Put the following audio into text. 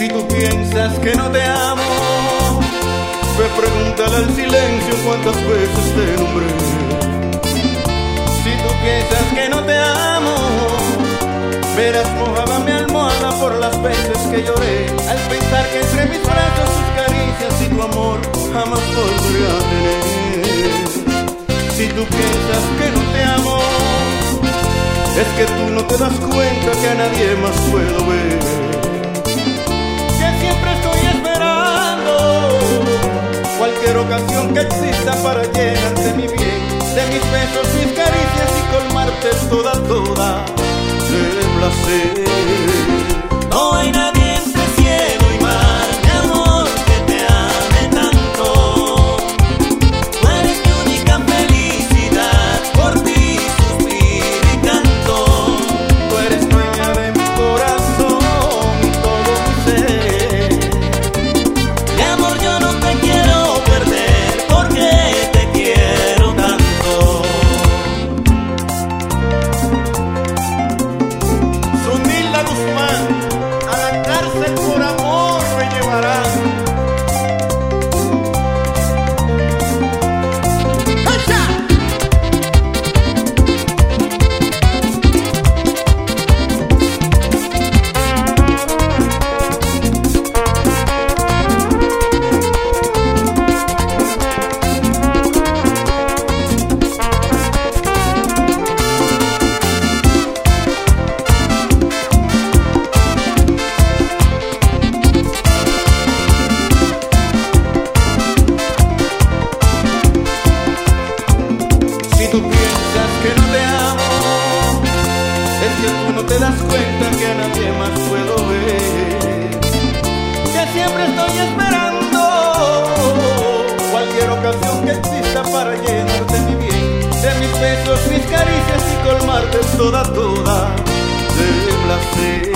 Si tú piensas que no te amo, ve, pregúntale al silencio cuántas veces te nombré. Si tú piensas que no te amo, verás mojada mi almohada por las veces que lloré, al pensar que entre mis brazos tus caricias y tu amor jamás volveré a tener. Si tú piensas que no te amo, es que tú no te das cuenta que a nadie más puedo ver, que siempre estoy esperando cualquier ocasión que exista para llenarte mi bien, de mis besos, mis caricias y colmarte toda de placer. No hay nadie entre cielo y mar, mi amor, que te ame tanto. Tú eres mi única felicidad, por ti suspiro y canto. Tú eres dueña de mi corazón y todo mi ser. Mi amor, yo no te quiero perder, porque te quiero tanto. Zunilda Guzmán, a la cárcel por amor me llevarán. Si tú piensas que no te amo, es que tú no te das cuenta que a nadie más puedo ver, que siempre estoy esperando cualquier ocasión que exista para llenarte mi bien, de mis besos, mis caricias y colmarte toda de placer.